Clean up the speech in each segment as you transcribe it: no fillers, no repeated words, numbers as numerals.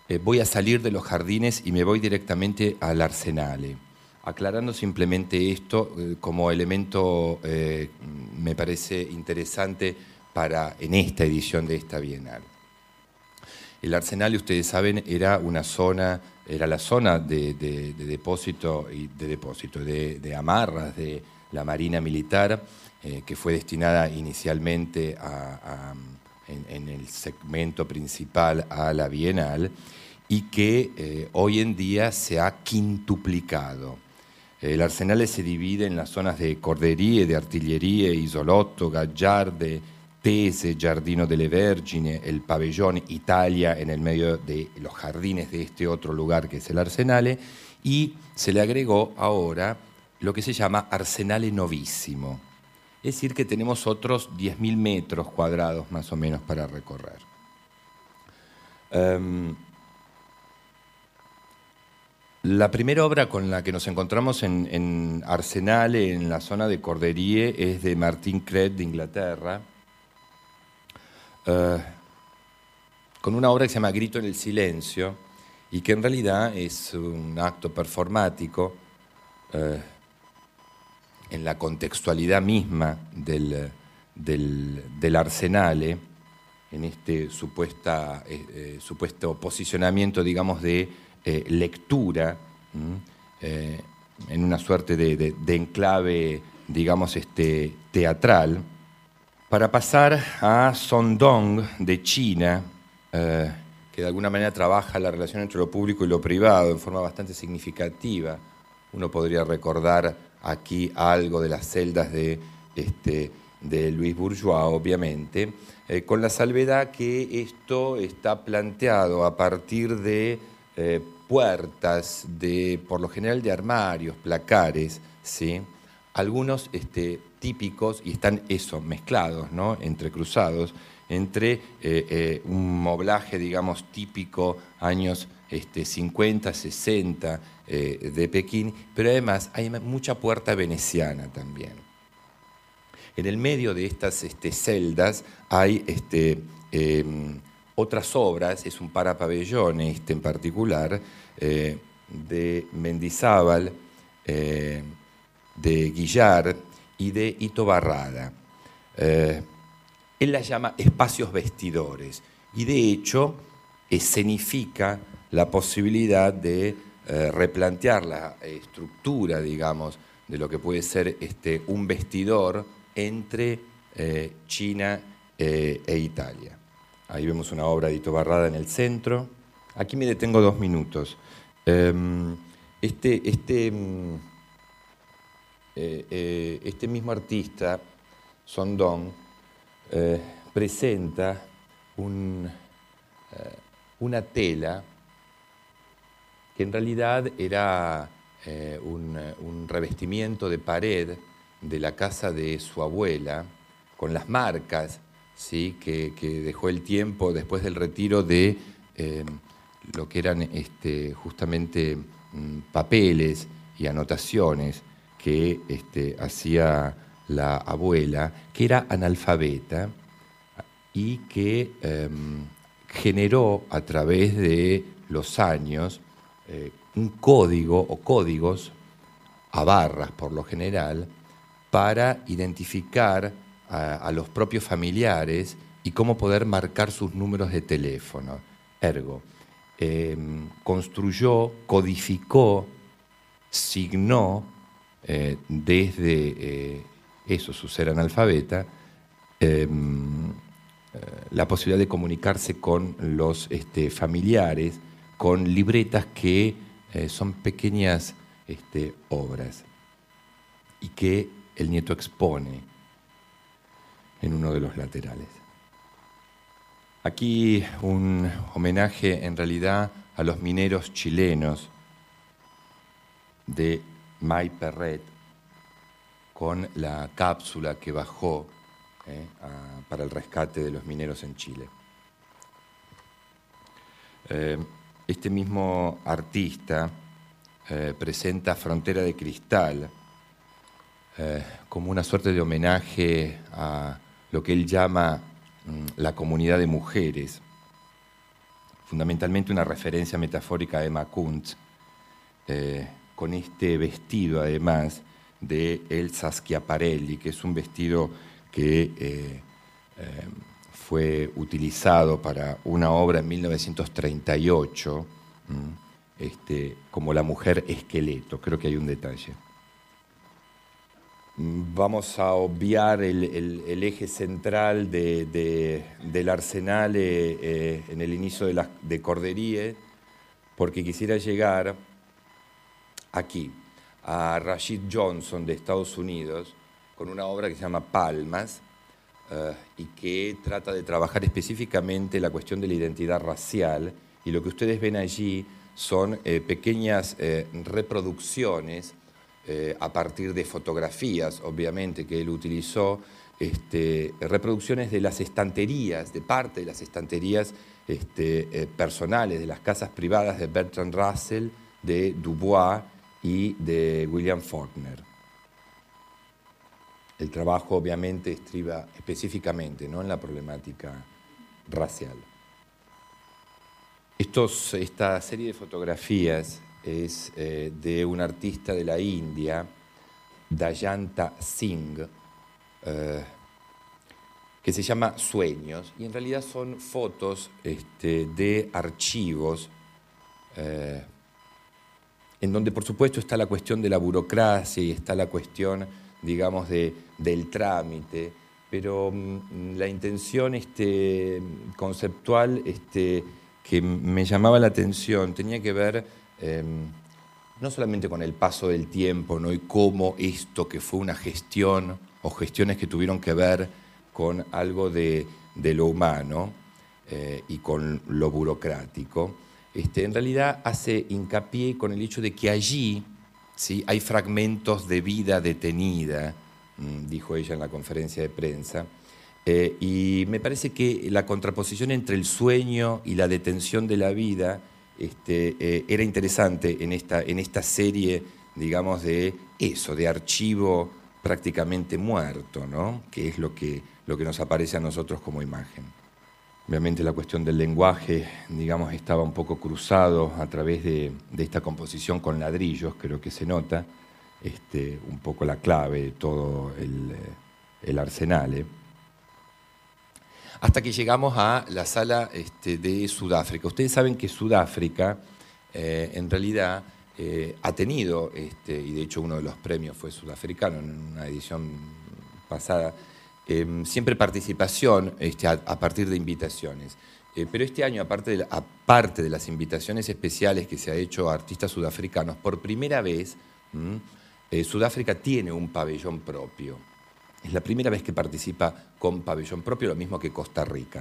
voy a salir de los jardines y me voy directamente al Arsenale. Aclarando simplemente esto como elemento me parece interesante en esta edición de esta Bienal. El Arsenale, ustedes saben, era la zona de depósito de amarras de la Marina Militar, que fue destinada inicialmente en el segmento principal a la Bienal y que hoy en día se ha quintuplicado. El Arsenale se divide en las zonas de Corderie, de Artillerie, Isolotto, Gagliarde, Tese, Giardino delle Vergini, el Pabellón Italia en el medio de los jardines de este otro lugar que es el Arsenale, y se le agregó ahora lo que se llama Arsenale Novissimo. Es decir, que tenemos otros 10.000 metros cuadrados más o menos para recorrer. La primera obra con la que nos encontramos en Arsenale, en la zona de Corderie, es de Martin Cret de Inglaterra, con una obra que se llama Grito en el Silencio y que en realidad es un acto performático en la contextualidad misma del Arsenale, en este supuesto posicionamiento, digamos, de lectura, en una suerte de enclave, digamos, teatral, para pasar a Sondong de China, que de alguna manera trabaja la relación entre lo público y lo privado en forma bastante significativa. Uno podría recordar aquí algo de las celdas de Louis Bourgeois, obviamente, con la salvedad que esto está planteado a partir de puertas, por lo general de armarios, placares, ¿sí? Algunos típicos, y están mezclados, ¿no? Entrecruzados, entre un moblaje, digamos, típico, años 50, 60 de Pekín, pero además hay mucha puerta veneciana también. En el medio de estas celdas hay otras obras, es un parapabellón en particular, de Mendizábal, de Guillard y de Ito Barrada. Él las llama espacios vestidores y de hecho escenifica la posibilidad de replantear la estructura, digamos, de lo que puede ser un vestidor entre China e Italia. Ahí vemos una obra de Ito Barrada en el centro. Aquí me detengo 2 minutos. Este mismo artista, Sondong, presenta una tela que en realidad era un revestimiento de pared de la casa de su abuela, con las marcas, ¿sí? que dejó el tiempo después del retiro de lo que eran justamente papeles y anotaciones que hacía la abuela, que era analfabeta y que generó a través de los años un código o códigos a barras por lo general para identificar a los propios familiares y cómo poder marcar sus números de teléfono. Ergo, construyó, codificó, signó desde su ser analfabeta, la posibilidad de comunicarse con los familiares, con libretas que son pequeñas obras y que el nieto expone en uno de los laterales. Aquí un homenaje en realidad a los mineros chilenos de May Perret, con la cápsula que bajó para el rescate de los mineros en Chile. Este mismo artista presenta Frontera de Cristal como una suerte de homenaje a lo que él llama la comunidad de mujeres fundamentalmente una referencia metafórica a Emma Kuntz, con este vestido además de Elsa Schiaparelli, que es un vestido que fue utilizado para una obra en 1938, como La mujer esqueleto. Creo que hay un detalle. Vamos a obviar el eje central del Arsenal en el inicio de Corderie, porque quisiera llegar aquí, a Rashid Johnson de Estados Unidos, con una obra que se llama Palmas, y que trata de trabajar específicamente la cuestión de la identidad racial, y lo que ustedes ven allí son pequeñas reproducciones a partir de fotografías, obviamente, que él utilizó, reproducciones de las estanterías, de parte de las estanterías personales, de las casas privadas de Bertrand Russell, de Dubois y de William Faulkner. El trabajo obviamente estriba específicamente, ¿no?, en la problemática racial. Esta serie de fotografías es de un artista de la India, Dayanta Singh, que se llama Sueños, y en realidad son fotos de archivos, en donde por supuesto está la cuestión de la burocracia y está la cuestión, digamos, del trámite, pero la intención conceptual que me llamaba la atención tenía que ver no solamente con el paso del tiempo, ¿no?, y cómo esto que fue una gestión o gestiones que tuvieron que ver con algo de lo humano y con lo burocrático, en realidad hace hincapié con el hecho de que allí, ¿sí?, hay fragmentos de vida detenida, dijo ella en la conferencia de prensa, y me parece que la contraposición entre el sueño y la detención de la vida era interesante en esta serie, digamos, de archivo prácticamente muerto, ¿no?, que es lo que nos aparece a nosotros como imagen. Obviamente la cuestión del lenguaje, digamos, estaba un poco cruzado a través de esta composición con ladrillos, creo que se nota un poco la clave de todo el arsenal. Hasta que llegamos a la sala de Sudáfrica. Ustedes saben que Sudáfrica, en realidad, ha tenido, y de hecho uno de los premios fue sudafricano en una edición pasada, siempre participación a partir de invitaciones. Pero este año, aparte de las invitaciones especiales que se ha hecho a artistas sudafricanos, por primera vez Sudáfrica tiene un pabellón propio. Es la primera vez que participa con pabellón propio, lo mismo que Costa Rica.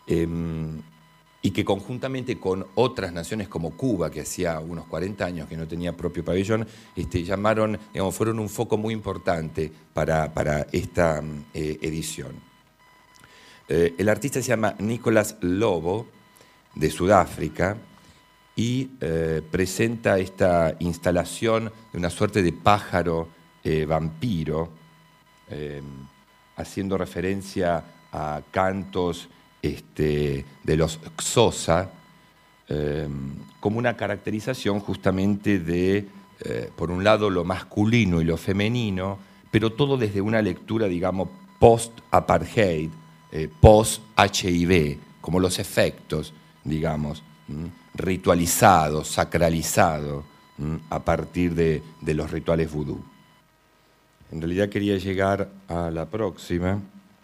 Y que conjuntamente con otras naciones como Cuba, que hacía unos 40 años que no tenía propio pabellón, fueron un foco muy importante para esta edición. El artista se llama Nicholas Lobo, de Sudáfrica, y presenta esta instalación de una suerte de pájaro vampiro, haciendo referencia a cantos de los Xhosa, como una caracterización justamente de, por un lado, lo masculino y lo femenino, pero todo desde una lectura, digamos, post-apartheid, post-HIV, como los efectos, digamos, ritualizados, sacralizados, a partir de los rituales vudú. En realidad quería llegar a la próxima,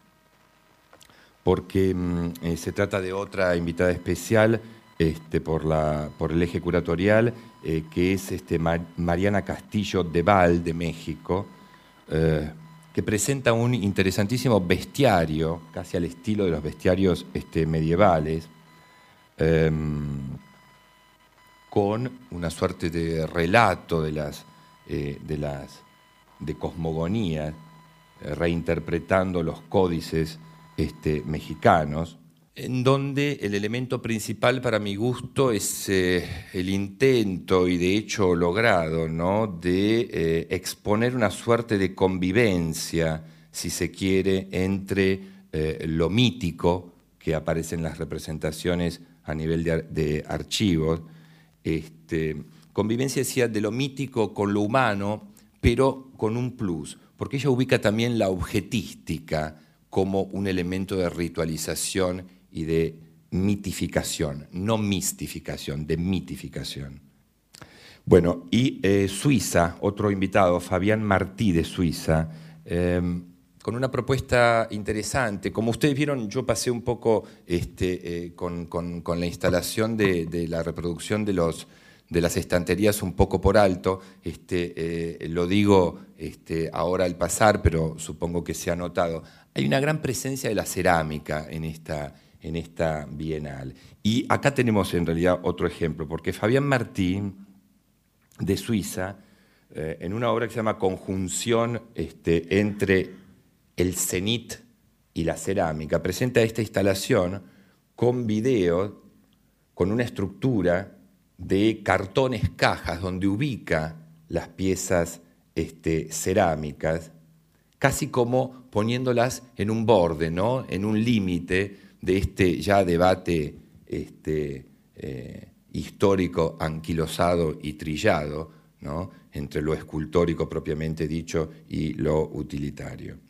porque se trata de otra invitada especial por el eje curatorial, que es Mariana Castillo de Val, de México, que presenta un interesantísimo bestiario, casi al estilo de los bestiarios medievales, con una suerte de relato de cosmogonía, reinterpretando los códices mexicanos, en donde el elemento principal para mi gusto es el intento, y de hecho logrado, ¿no?, de exponer una suerte de convivencia, si se quiere, entre lo mítico que aparece en las representaciones a nivel de archivos. Convivencia decía de lo mítico con lo humano, pero con un plus, porque ella ubica también la objetística como un elemento de ritualización y de mitificación, no mistificación, de mitificación. Bueno, y Suiza, otro invitado, Fabián Martí de Suiza, con una propuesta interesante. Como ustedes vieron, yo pasé un poco con la instalación de la reproducción de las estanterías un poco por alto. Lo digo ahora al pasar, pero supongo que se ha notado. Hay una gran presencia de la cerámica en esta Bienal. Y acá tenemos en realidad otro ejemplo, porque Fabián Martí, de Suiza, en una obra que se llama Conjunción entre el cenit y la cerámica, presenta esta instalación con video, con una estructura de cartones cajas donde ubica las piezas cerámicas, casi como poniéndolas en un borde, ¿no? En un límite de ya debate histórico anquilosado y trillado, ¿no? Entre lo escultórico propiamente dicho y lo utilitario.